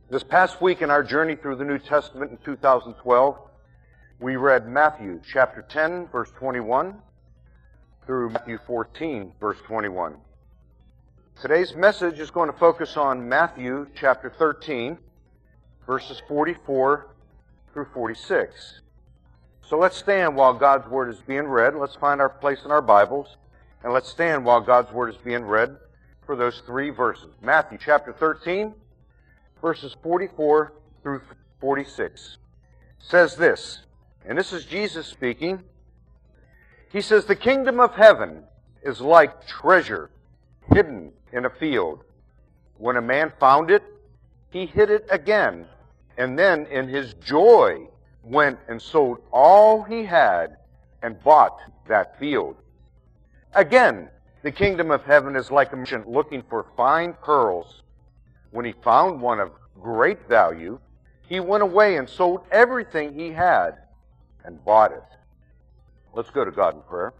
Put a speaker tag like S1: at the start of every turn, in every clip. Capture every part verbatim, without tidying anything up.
S1: This past week in our journey through the New Testament in two thousand twelve, we read Matthew chapter ten, verse twenty-one, through Matthew fourteen, verse twenty-one. Today's message is going to focus on Matthew chapter thirteen, verses forty-four through forty-six. So let's stand while God's Word is being read. Let's find our place in our Bibles, and let's stand while God's Word is being read for those three verses. Matthew chapter thirteen, verses forty-four through forty-six. Says this, and this is Jesus speaking. He says, "The kingdom of heaven is like treasure hidden in a field. When a man found it, he hid it again, and then in his joy went and sold all he had and bought that field. Again, the kingdom of heaven is like a merchant looking for fine pearls. When he found one of great value, he went away and sold everything he had and bought it." Let's go to God in prayer.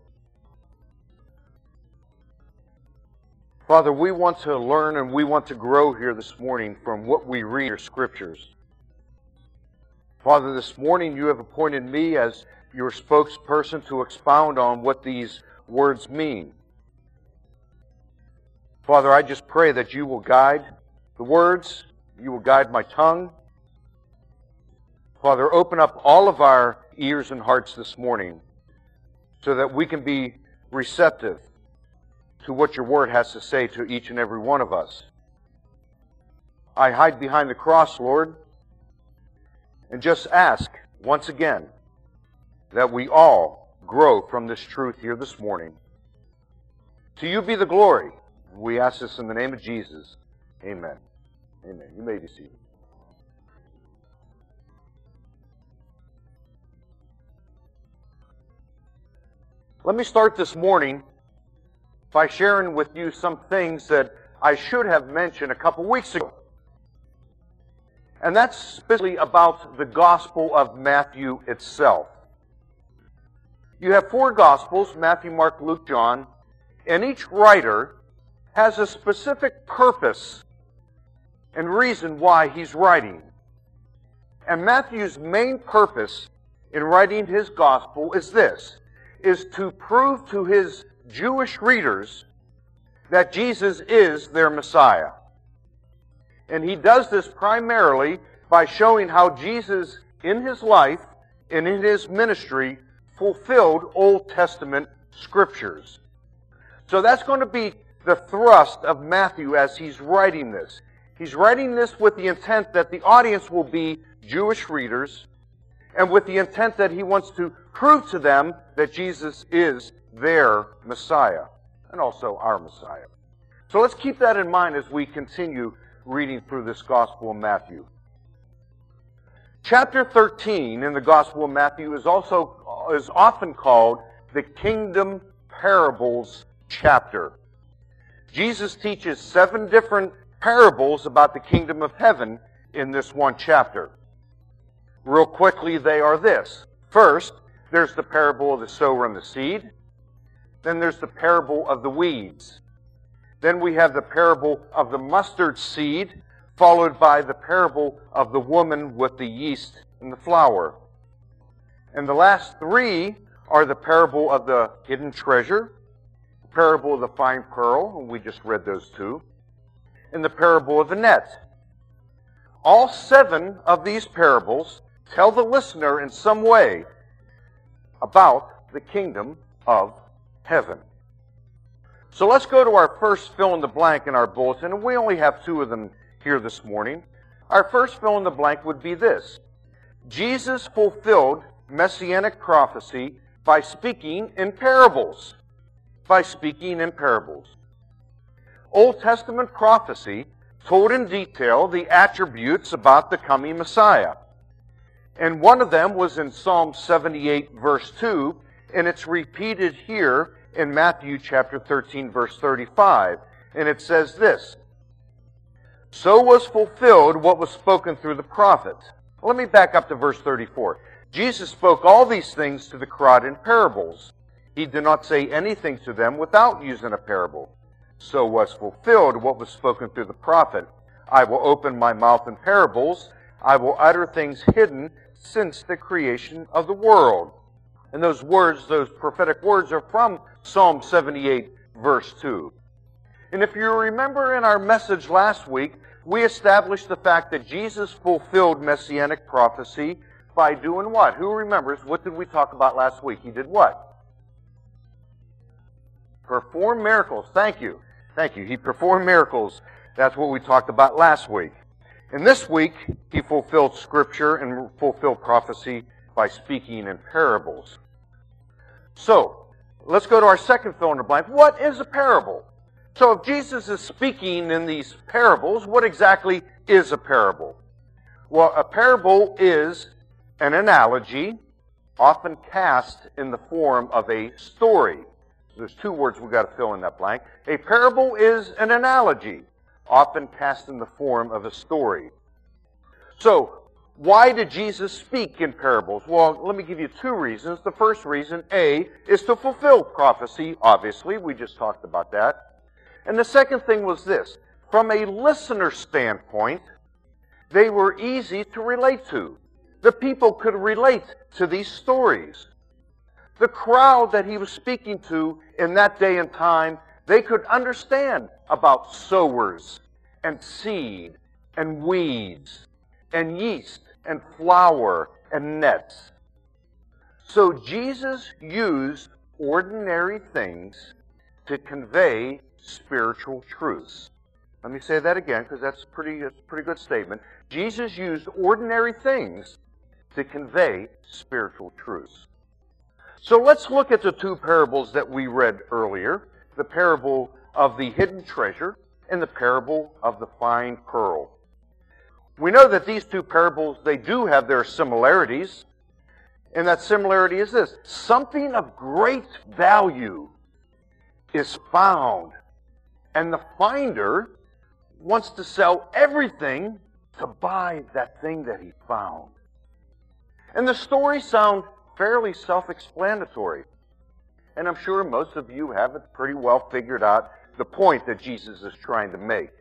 S1: Father, we want to learn and we want to grow here this morning from what we read in your Scriptures. Father, this morning you have appointed me as your spokesperson to expound on what these words mean. Father, I just pray that you will guide the words, you will guide my tongue. Father, open up all of our ears and hearts this morning so that we can be receptive to what your word has to say to each and every one of us. I hide behind the cross, Lord, and just ask once again that we all grow from this truth here this morning. To you be the glory. We ask this in the name of Jesus. Amen. Amen. You may be seated. Let me start this morning by sharing with you some things that I should have mentioned a couple weeks ago. And that's specifically about the Gospel of Matthew itself. You have four Gospels, Matthew, Mark, Luke, John, and each writer has a specific purpose and reason why he's writing. And Matthew's main purpose in writing his Gospel is this, is to prove to his Jewish readers that Jesus is their Messiah. And he does this primarily by showing how Jesus, in his life and in his ministry, fulfilled Old Testament Scriptures. So that's going to be the thrust of Matthew as he's writing this. He's writing this with the intent that the audience will be Jewish readers, and with the intent that he wants to prove to them that Jesus is their Messiah, and also our Messiah. So let's keep that in mind as we continue reading through this Gospel of Matthew. Chapter thirteen in the Gospel of Matthew is also is often called the Kingdom Parables chapter. Jesus teaches seven different parables about the kingdom of heaven in this one chapter. Real quickly, they are this. First, there's the parable of the sower and the seed. Then there's the parable of the weeds. Then we have the parable of the mustard seed, followed by the parable of the woman with the yeast and the flour. And the last three are the parable of the hidden treasure, the parable of the fine pearl, and we just read those two, and the parable of the net. All seven of these parables tell the listener in some way about the kingdom of heaven. So let's go to our first fill-in-the-blank in our bulletin, and we only have two of them here this morning. Our first fill-in-the-blank would be this. Jesus fulfilled messianic prophecy by speaking in parables. By speaking in parables. Old Testament prophecy told in detail the attributes about the coming Messiah. And one of them was in Psalm seventy-eight, verse two, and it's repeated here in Matthew chapter thirteen, verse thirty-five. And it says this, "So was fulfilled what was spoken through the prophet." Let me back up to verse thirty-four. Jesus spoke all these things to the crowd in parables. He did not say anything to them without using a parable. So was fulfilled what was spoken through the prophet. I will open my mouth in parables. I will utter things hidden since the creation of the world. And those words, those prophetic words, are from Psalm seventy-eight, verse two. And if you remember in our message last week, we established the fact that Jesus fulfilled messianic prophecy by doing what? Who remembers? What did we talk about last week? He did what? Perform miracles. Thank you. Thank you. He performed miracles. That's what we talked about last week. And this week, he fulfilled Scripture and fulfilled prophecy by speaking in parables. So, let's go to our second fill in the blank. What is a parable? So if Jesus is speaking in these parables, what exactly is a parable? Well, a parable is an analogy, often cast in the form of a story. There's two words we've got to fill in that blank. A parable is an analogy, often cast in the form of a story. So, why did Jesus speak in parables? Well, let me give you two reasons. The first reason, A, is to fulfill prophecy, obviously. We just talked about that. And the second thing was this. From a listener standpoint, they were easy to relate to. The people could relate to these stories. The crowd that he was speaking to in that day and time, they could understand about sowers and seed and weeds and yeast and flour and nets. So Jesus used ordinary things to convey spiritual truths. Let me say that again, because that's pretty, that's a pretty good statement. Jesus used ordinary things to convey spiritual truths. So let's look at the two parables that we read earlier, the parable of the hidden treasure and the parable of the fine pearl. We know that these two parables, they do have their similarities, and that similarity is this. Something of great value is found, and the finder wants to sell everything to buy that thing that he found. And the stories sound fairly self-explanatory. And I'm sure most of you have it pretty well figured out, the point that Jesus is trying to make.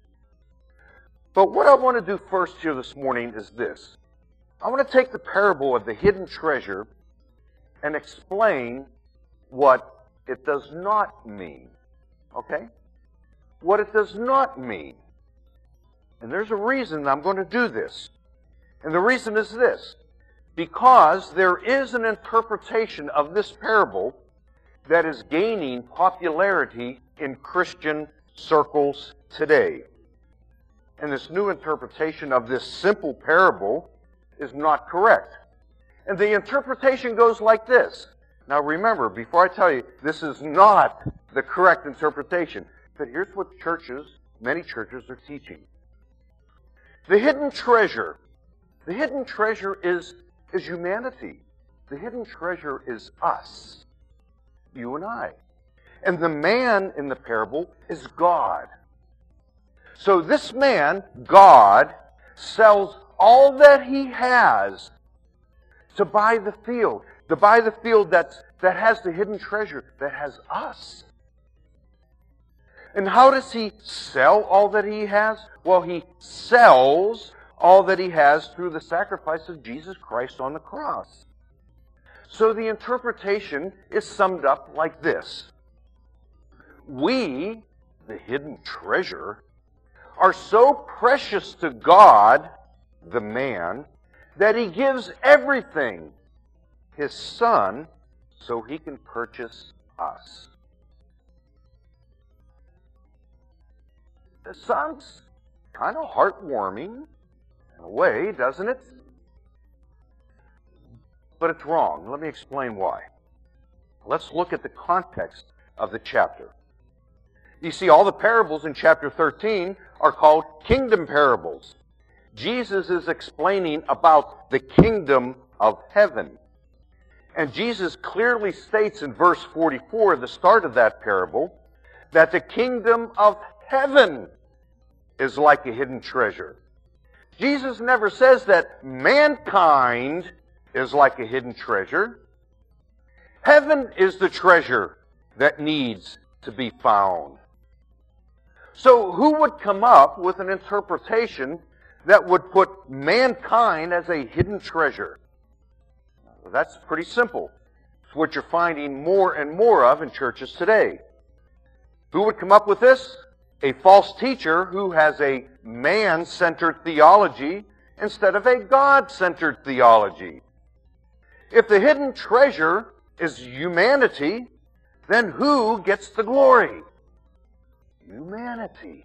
S1: But what I want to do first here this morning is this. I want to take the parable of the hidden treasure and explain what it does not mean. Okay? What it does not mean. And there's a reason I'm going to do this. And the reason is this. Because there is an interpretation of this parable that is gaining popularity in Christian circles today. And this new interpretation of this simple parable is not correct. And the interpretation goes like this. Now remember, before I tell you, this is not the correct interpretation. But here's what churches, many churches, are teaching. The hidden treasure. The hidden treasure is, is humanity. The hidden treasure is us. You and I. And the man in the parable is God. So this man, God, sells all that he has to buy the field. To buy the field that's, that has the hidden treasure, that has us. And how does he sell all that he has? Well, he sells all that he has through the sacrifice of Jesus Christ on the cross. So the interpretation is summed up like this. We, the hidden treasure, are so precious to God, the man, that he gives everything, his Son, so he can purchase us. This sounds kind of heartwarming in a way, doesn't it? But it's wrong. Let me explain why. Let's look at the context of the chapter. You see, all the parables in chapter thirteen are called kingdom parables. Jesus is explaining about the kingdom of heaven. And Jesus clearly states in verse forty-four, the start of that parable, that the kingdom of heaven is like a hidden treasure. Jesus never says that mankind is like a hidden treasure. Heaven is the treasure that needs to be found. So who would come up with an interpretation that would put mankind as a hidden treasure? Well, that's pretty simple. It's what you're finding more and more of in churches today. Who would come up with this? A false teacher who has a man-centered theology instead of a God-centered theology. If the hidden treasure is humanity, then who gets the glory? Humanity.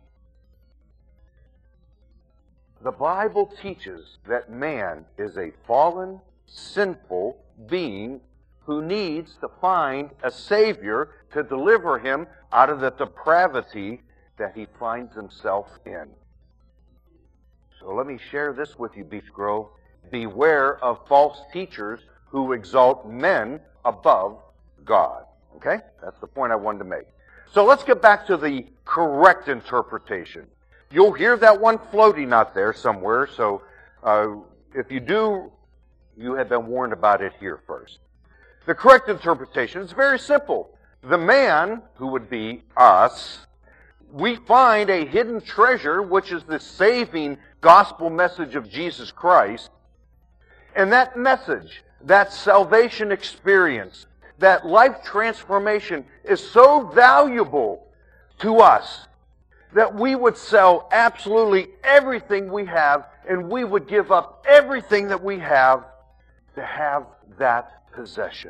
S1: The Bible teaches that man is a fallen, sinful being who needs to find a Savior to deliver him out of the depravity that he finds himself in. So let me share this with you, Beech Grove. Beware of false teachers who exalt men above God. Okay? That's the point I wanted to make. So let's get back to the correct interpretation. You'll hear that one floating out there somewhere, so uh, if you do, you have been warned about it here first. The correct interpretation is very simple. The man, who would be us, we find a hidden treasure, which is the saving gospel message of Jesus Christ. And that message, that salvation experience, that life transformation is so valuable to us that we would sell absolutely everything we have and we would give up everything that we have to have that possession.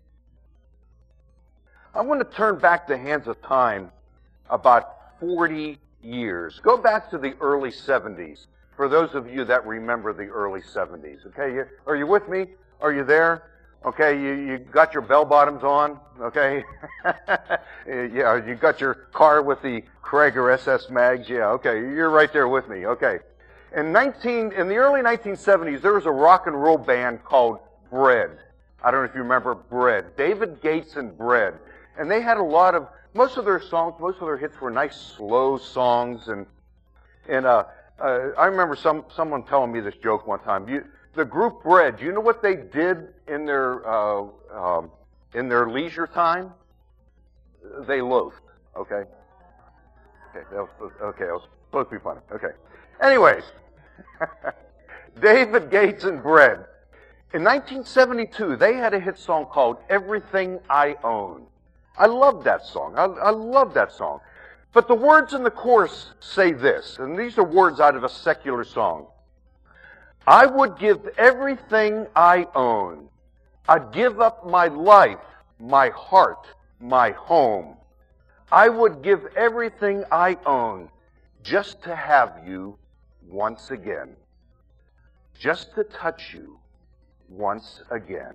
S1: I want to turn back the hands of time about forty years. Go back to the early seventies, for those of you that remember the early seventies. Okay, you, are you with me? Are you there? Okay, you, you got your bell bottoms on, okay? Yeah, you got your car with the Krager S S mags, yeah, okay, you're right there with me, okay. In nineteen, in the early nineteen seventies, there was a rock and roll band called Bread. I don't know if you remember Bread. David Gates and Bread. And they had a lot of, most of their songs, most of their hits were nice, slow songs, and, and, uh, uh I remember some, someone telling me this joke one time. You, The group Bread, do you know what they did in their uh, um, in their leisure time? They loafed. Okay. Okay. That was, okay. That was supposed to be funny. Okay. Anyways, David Gates and Bread. In nineteen seventy-two, they had a hit song called "Everything I Own." I love that song. I, I love that song. But the words in the chorus say this, and these are words out of a secular song. I would give everything I own. I'd give up my life, my heart, my home. I would give everything I own just to have you once again. Just to touch you once again.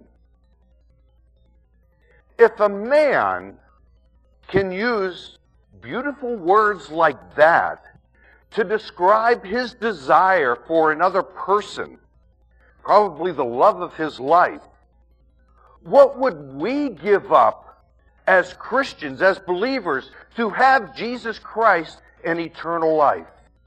S1: If a man can use beautiful words like that to describe his desire for another person, probably the love of his life, what would we give up as Christians, as believers, to have Jesus Christ and eternal life?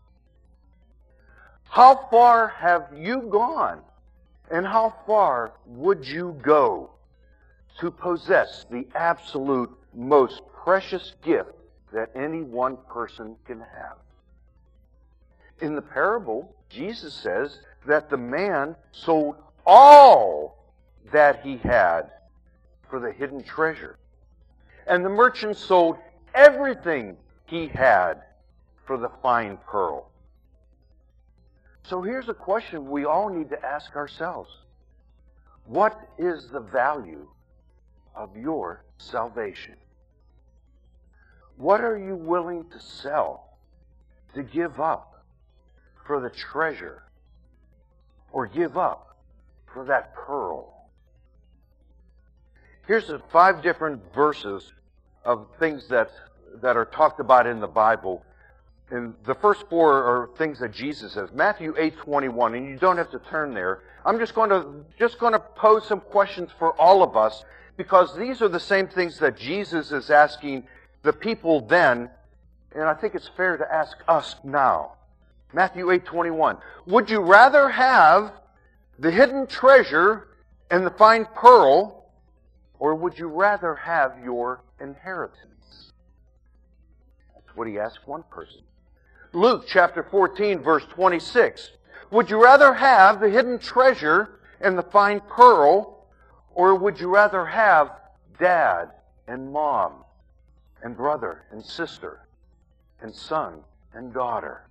S1: How far have you gone, and how far would you go to possess the absolute most precious gift that any one person can have? In the parable, Jesus says that the man sold all that he had for the hidden treasure. And the merchant sold everything he had for the fine pearl. So here's a question we all need to ask ourselves. What is the value of your salvation? What are you willing to sell, to give up for the treasure, or give up for that pearl? Here's the five different verses of things that, that are talked about in the Bible. And the first four are things that Jesus says. Matthew eight twenty-one, and you don't have to turn there. I'm just going to just going to pose some questions for all of us, because these are the same things that Jesus is asking the people then, and I think it's fair to ask us now. Matthew eight twenty-one. Would you rather have the hidden treasure and the fine pearl, or would you rather have your inheritance? That's That's what he asked one person. Luke chapter fourteen, verse twenty-six. Would you rather have the hidden treasure and the fine pearl, or would you rather have dad and mom and brother and sister and son and daughter?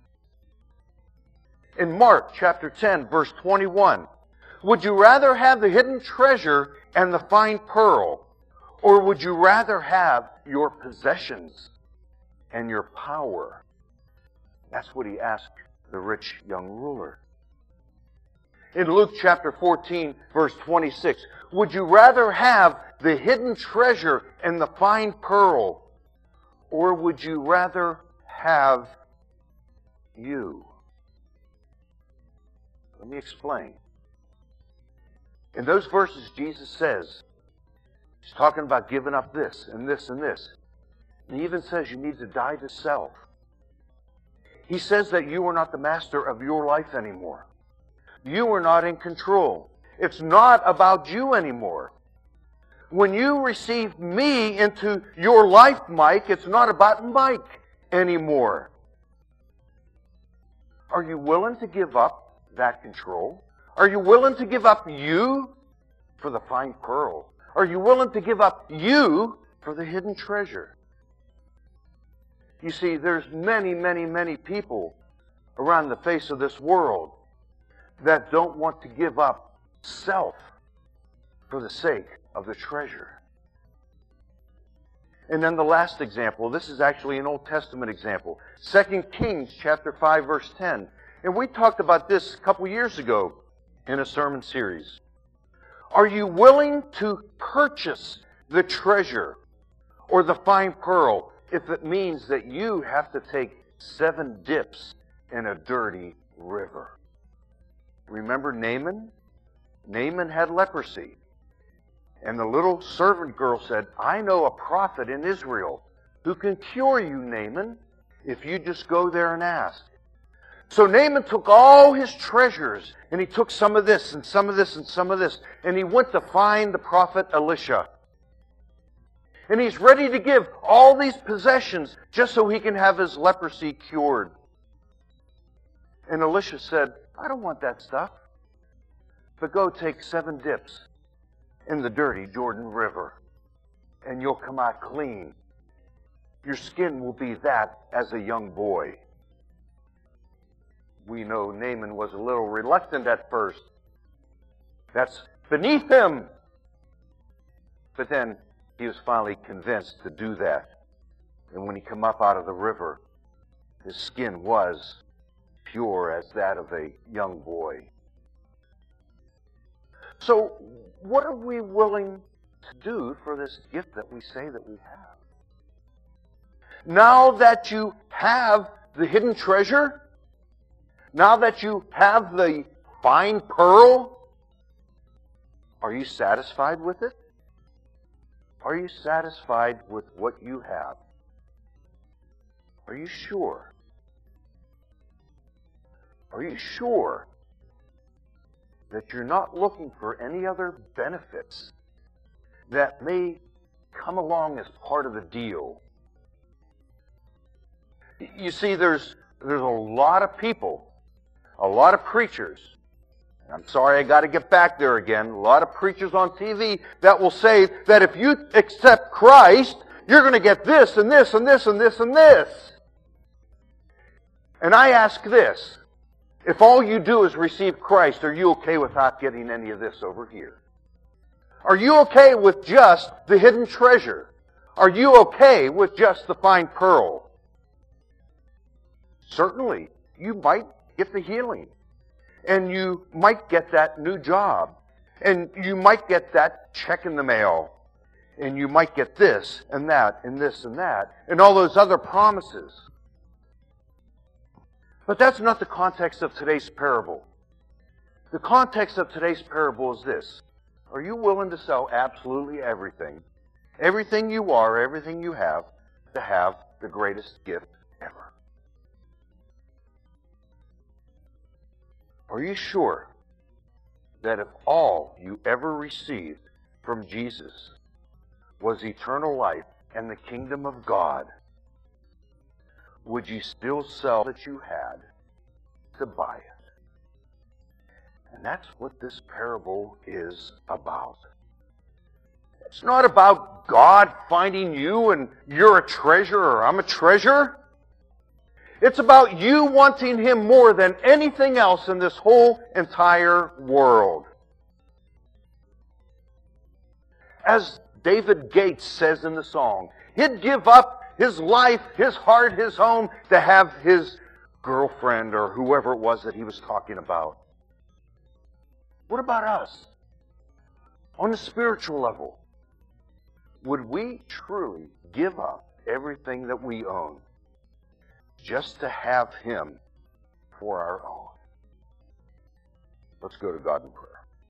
S1: In Mark chapter ten, verse twenty-one, would you rather have the hidden treasure and the fine pearl, or would you rather have your possessions and your power? That's what he asked the rich young ruler. In Luke chapter fourteen, verse twenty-six, would you rather have the hidden treasure and the fine pearl, or would you rather have you? Let me explain. In those verses, Jesus says, he's talking about giving up this and this and this. And he even says you need to die to self. He says that you are not the master of your life anymore. You are not in control. It's not about you anymore. When you receive me into your life, Mike, it's not about Mike anymore. Are you willing to give up that control? Are you willing to give up you for the fine pearl? Are you willing to give up you for the hidden treasure? You see, there's many, many, many people around the face of this world that don't want to give up self for the sake of the treasure. And then the last example, this is actually an Old Testament example. Second Kings chapter five, verse ten. And we talked about this a couple years ago in a sermon series. Are you willing to purchase the treasure or the fine pearl if it means that you have to take seven dips in a dirty river? Remember Naaman? Naaman had leprosy. And the little servant girl said, I know a prophet in Israel who can cure you, Naaman, if you just go there and ask. So Naaman took all his treasures, and he took some of this, and some of this, and some of this, and he went to find the prophet Elisha. And he's ready to give all these possessions just so he can have his leprosy cured. And Elisha said, I don't want that stuff. But go take seven dips in the dirty Jordan River, and you'll come out clean. Your skin will be that as a young boy. We know Naaman was a little reluctant at first. That's beneath him. But then he was finally convinced to do that. And when he came up out of the river, his skin was pure as that of a young boy. So, what are we willing to do for this gift that we say that we have? Now that you have the hidden treasure, now that you have the fine pearl, are you satisfied with it? Are you satisfied with what you have? Are you sure? Are you sure that you're not looking for any other benefits that may come along as part of the deal? You see, there's there's a lot of people, a lot of preachers. I'm sorry, I got to get back there again. A lot of preachers on T V that will say that if you accept Christ, you're going to get this and this and this and this and this. And I ask this, if all you do is receive Christ, are you okay without getting any of this over here? Are you okay with just the hidden treasure? Are you okay with just the fine pearl? Certainly, you might get the healing. And you might get that new job. And you might get that check in the mail. And you might get this and that and this and that. And all those other promises. But that's not the context of today's parable. The context of today's parable is this. Are you willing to sell absolutely everything, everything you are, everything you have, to have the greatest gift ever? Are you sure that if all you ever received from Jesus was eternal life and the kingdom of God, would you still sell that you had to buy it? And that's what this parable is about. It's not about God finding you and you're a treasure or I'm a treasure. It's about you wanting Him more than anything else in this whole entire world. As David Gates says in the song, he'd give up his life, his heart, his home to have his girlfriend or whoever it was that he was talking about. What about us? On the spiritual level, would we truly give up everything that we own just to have Him for our own? Let's go to God in prayer.